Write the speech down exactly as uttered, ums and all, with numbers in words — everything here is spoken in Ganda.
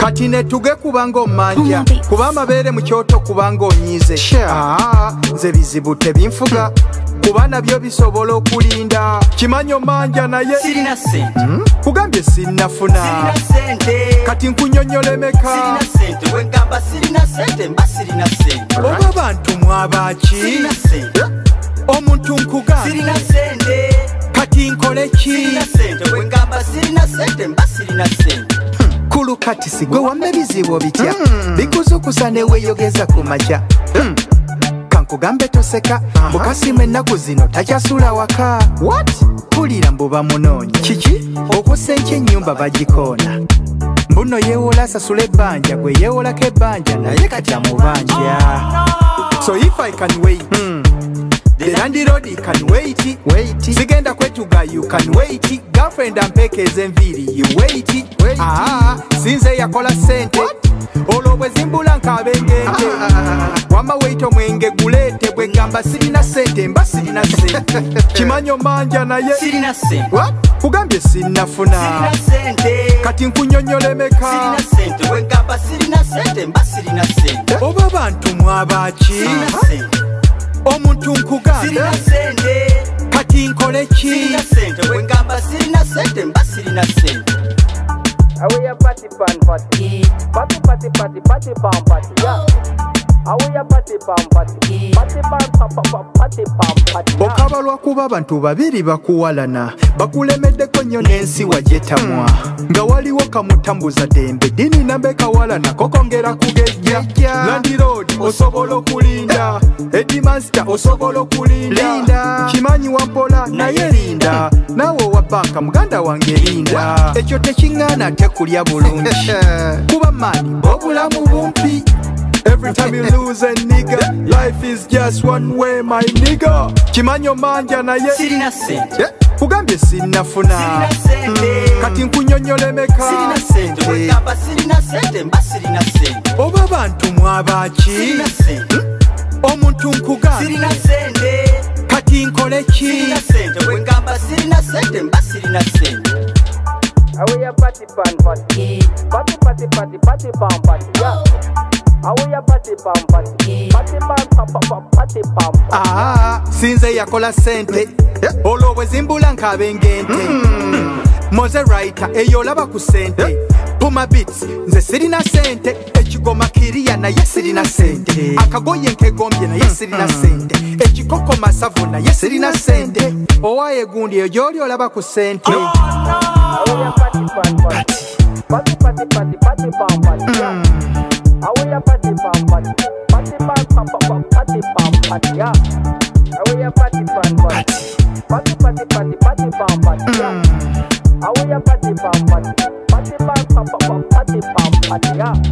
kati ne tuge kubanga omanja kuba amabeere mu kyoto kubanga onyize ah nze bizibu tebinfuga kuba nabyo bisobola okulinda kimanyo manja naye sirina sente hmm? kugambye sinnafuna sirina sente kati nkunyonyola emeka sirina sente wengamba sirina sente mba sirina sente oba bantu mwabaki sirina sente omuntu nkugamba sirina sente kati nkole ki sirina sente wengamba sirina sente mba sirina sente hmm. kulu kati sigwe wamme bizibu bitya hmm. bikuzukusa neweeyogeza ku makya hmm. kankugambe toseka bukasima ennaku zino takyasula waka what pulira mbuba munoonyi kiki okusenka ennyumba bagikoona mbuno yeewola asasula ebbanja gwe yeewolako ebbanja naye kati amubanja so if I can wait hmm. the landlord can wait wait sigenda kwetuga you can wait girlfriend ampeekeza enviiri you wait wait ah sinze yakola sente olwo bwe zimbula nk'abengente wama weita omwenge guleete bwe gamba sirina sente mba sirina sente kimanyo manja naye sirina sente kugambye sinnafuna sirina sente kati nkunyonyola emeka sirina sente bwe gamba sirina sente mba sirina sente oba bantu mwabaki sirina sente omuntu nkugamba sirina sente kati nkole ki sirina sente bwe gamba sirina sente mba sirina sente Awe ya party pan party, party party party party pan party, yeah. Awe ya party pan party, party pan party pan party. Okabalwa kuba abantu babiri bakuwalana, bakulemeddeko nnyo n'ensi wagyetamwa. Nga waliwo kamutambuza dembe, dini nambe kawalana kokongera kugejja. Landlord osobola okulinda, Headmaster osobola okulinda. Kimanyi wampola naye linda, naawe owa banka muganda wange linda. Ekyo tekiŋŋaana tekulya bulungi, kuba maani obulamu bumpi. Every time you lose a nigga, life is just one way, my nigga. Kimanyo manja naye sirina sente kugambye sinnafuna sirina sente kati nkunyonyola emeka sirina sente wegamba sirina sente mba sirina sente oba bantu mwabaki sirina sente omuntu nkugamba sirina sente kati nkole ki sirina sente wegamba sirina sente mba sirina sente Awe ya party pan party, party party party party pan party, yeah. Awe ya party pan party, party pan party pan party. Ah, sinze yakola sente, olwo bwe zimbula nk'abengente. Moze writer eyo laba ku sente, Puma beats nze sirina sente, ekigoma kiriya naye sirina sente, akagoye nkegombye naye sirina sente, ekikoko masavu naye sirina sente, owaye gundi eyo gy'oli olaba ku sente. Awe ya party pan party, party party party party pan party, yeah. Awe ya party pan party, party pan party pan party, yeah. Awe ya party pan party, party party party party pan party, yeah. Awe ya party pan party, party pan party pan party, yeah.